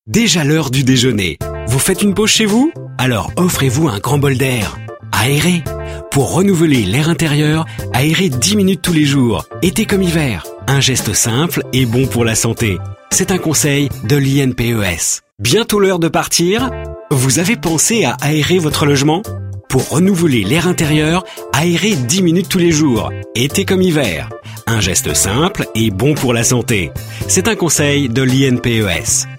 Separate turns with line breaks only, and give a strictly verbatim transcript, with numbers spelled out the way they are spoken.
Déjà l'heure du déjeuner. Vous faites une pause chez vous? Alors offrez-vous un grand bol d'air. Aérez. Pour renouveler l'air intérieur, aérez dix minutes tous les jours, été comme hiver. Un geste simple et bon pour la santé. C'est un conseil de l'I N P E S. Bientôt l'heure de partir? Vous avez pensé à aérer votre logement? Pour renouveler l'air intérieur, aérez dix minutes tous les jours, été comme hiver. Un geste simple et bon pour la santé. C'est un conseil de l'I N P E S.